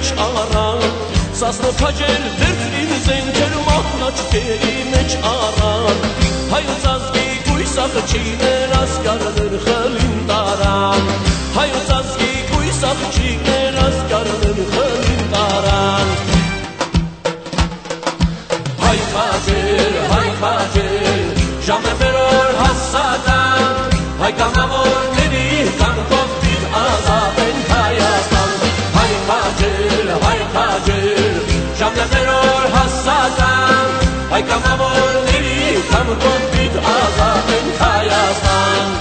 մեջ առան, սասնո քաջեր դերքին զենքեր մահնաճկերի մեջ առան, հայոց ազգի գույսախ չիներ ասկարներ խլին տարան, հայոց ազգի գույսախ չիներ ասկարներ խլին տարան։ Հայ քաջեր, ժամը վերոր հասական, հայ կամավորների կամքով պիտ ազատ են Հայաստան։ Հայ քաջեր, ժամը վերոր հասական, հայ կամավորների կամքով պիտ ազատ են Հայաստան։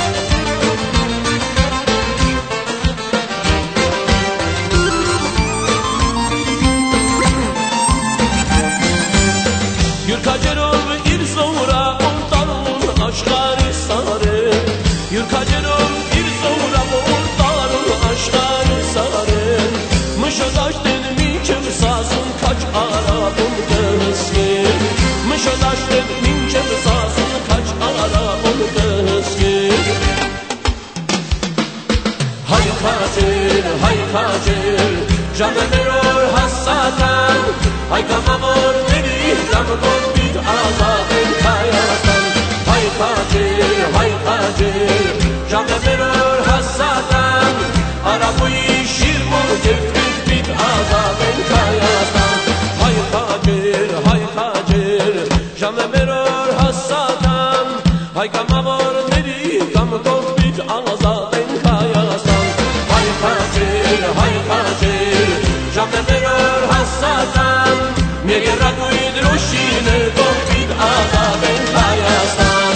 Յուրքաջերով իր զորավուն տարուն աշխարի սարեն, յուրքաջերով իր զորավուն տարուն աշխարի սարեն, մշոդաշտեն մինչև սասուն քաչ արաբուն կհսկեր, մշոդաշտեն մինչև սասուն քաչ արաբուն կհսկեր։ Հայ քաջեր, ժամը վերոր հասական, հայ կամավորների կամքով պիտ ազատ են Հայաստան։ Հայ քաջեր, ժամը վերոր հասական, արաբոյի շիրմոն կերպից պիտ ազատ են Հայաստան։ Հայ քաջեր, ժամը վերոր հասական, հայ կամավորների կամքով պիտ ազատ են Հայաստան։ Հայ քաջեր, ժամը վերոր հասական, մեր երագույն դրոշիներ կողպիտ ազատ են Հայաստան։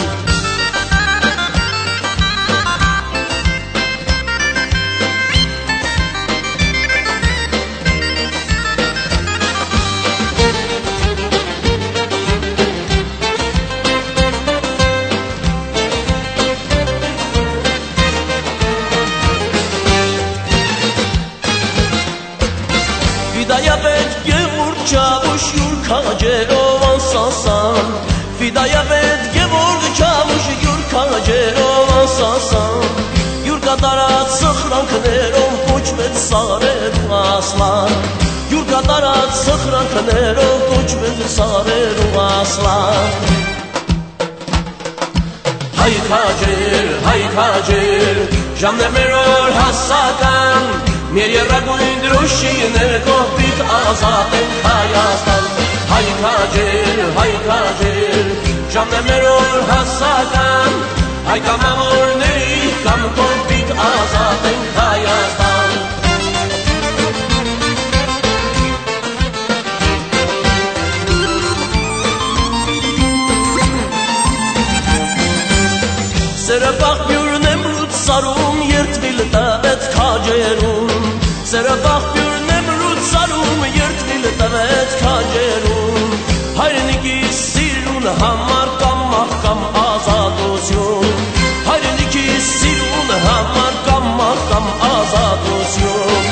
Ֆիդայավետ Գևորգ Չավուշ յուր քաջերով անսասան, Ֆիդայավետ Գևորգ Չավուշ յուր քաջերով անսասան, յուր կատարած սխրանքներով կոչվեց Սարերու ասլան, յուր կատարած սխրանքներով կոչվեց Սարերու ասլան։ Հայ քաջեր, ժամն է մերոր հասական, մեր երագույն դրոշիներ կողպիտ ազատ են Հայաստան։ Հայ քաջեր, ժամն է մերոր հասական, հայ կամավորների կամ կողպիտ ազատ են Հայաստան։ Սերը բաղբյուրն եմ ռուտ սարում, երդվիլ տվեց քաջերում, Սերը բաղբյուրն եմ ռուտ սարում, երդվիլ տվեց քաջերում, հայրենիքի սիրուն համար կամ մահ կամ ազատություն, հայրենիքի սիրուն համար կամ մահ կամ ազատություն։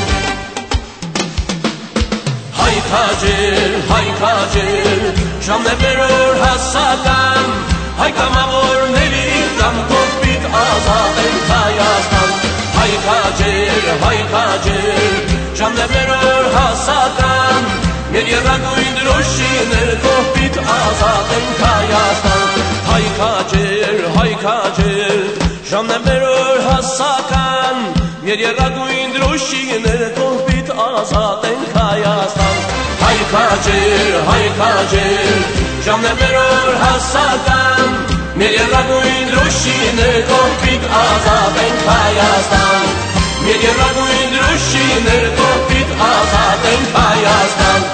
Հայ քաջեր, ժամն է մերոր հասական, հայ կամավորների կամ կողպիտ ազատ են Հայաստան։ Հայ քաջեր, ժամն է մերոր հասական, մեր երագույն դրոշիներ կողպիտ ազատ են Հայաստան։ Հայ քաջեր, ժամն է մերոր հասական, մեր երագույն դրոշիներ կողպիտ ազատ են Հայաստան։ Հայ քաջեր, ժամն է մերոր հասական, մեր երագույն դրոշիներ կողպիտ ազատ են Հայաստան։ Մեր երագույն դրոշիներ կողպիտ ազատ են Հայաստան։